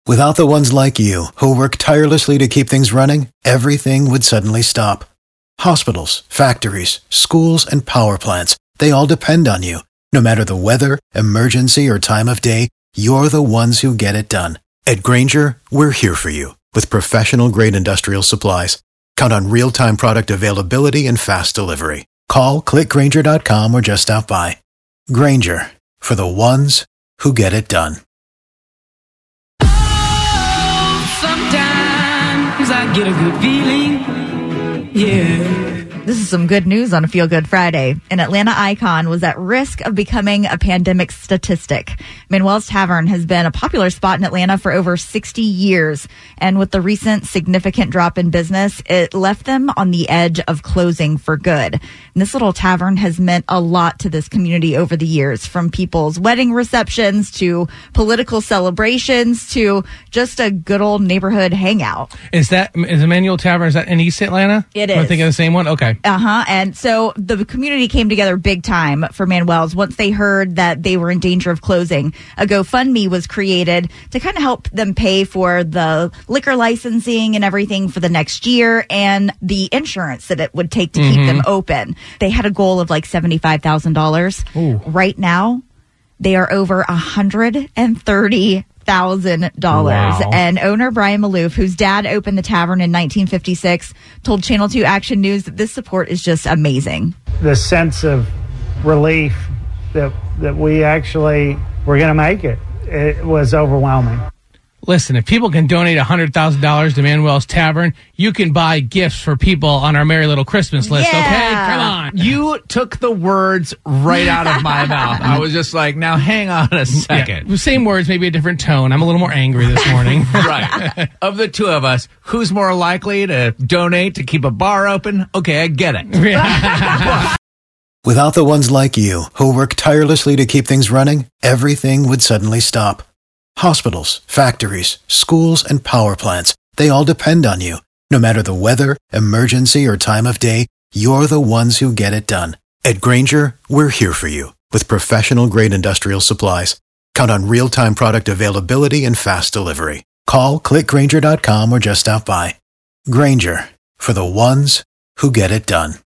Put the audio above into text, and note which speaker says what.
Speaker 1: Without the ones like you, who work tirelessly to keep things running, everything would suddenly stop. Hospitals, factories, schools, and power plants, they all depend on you. No matter the weather, emergency, or time of day, you're the ones who get it done. At Grainger, we're here for you with professional-grade industrial supplies. Count on real-time product availability and fast delivery. Call, click Grainger.com, or just stop by. Grainger, for the ones who get it done.
Speaker 2: Sometimes I get a good feeling, yeah.
Speaker 3: This is some good news on a Feel Good Friday. An Atlanta icon was at risk of becoming a pandemic statistic. Manuel's Tavern has been a popular spot in Atlanta for over 60 years. And with the recent significant drop in business, it left them on the edge of closing for good. And this little tavern has meant a lot to this community over the years, from people's wedding receptions to political celebrations to just a good old neighborhood hangout.
Speaker 4: Is Emmanuel Tavern, is that in East Atlanta?
Speaker 3: It
Speaker 4: Am I
Speaker 3: is.
Speaker 4: thinking of the same one? Okay.
Speaker 3: And so the community came together big time for Manuel's once they heard that they were in danger of closing. A GoFundMe was created to kind of help them pay for the liquor licensing and everything for the next year and the insurance that it would take to keep them open. They had a goal of like $75,000.
Speaker 4: Ooh.
Speaker 3: Right now, they are over $130,000.
Speaker 4: Wow.
Speaker 3: And owner Brian Maloof, whose dad opened the tavern in 1956, told Channel 2 Action News that this support is just amazing.
Speaker 5: The sense of relief that we actually were going to make it was overwhelming.
Speaker 4: Listen, if people can donate $100,000 to Manuel's Tavern, you can buy gifts for people on our Merry Little Christmas list,
Speaker 3: Yeah.
Speaker 4: okay? Come on.
Speaker 6: You took the words right out of my mouth. I was just like, now hang on a second.
Speaker 4: Yeah, same words, maybe a different tone. I'm a little more angry this morning.
Speaker 6: Right. Of the two of us, who's more likely to donate to keep a bar open? Okay, I get it.
Speaker 1: Without the ones like you, who work tirelessly to keep things running, everything would suddenly stop. Hospitals, factories, schools, and power plants, they all depend on you. No matter the weather, emergency, or time of day, you're the ones who get it done. At Grainger, we're here for you with professional-grade industrial supplies. Count on real-time product availability and fast delivery. Call, click Grainger.com, or just stop by. Grainger, for the ones who get it done.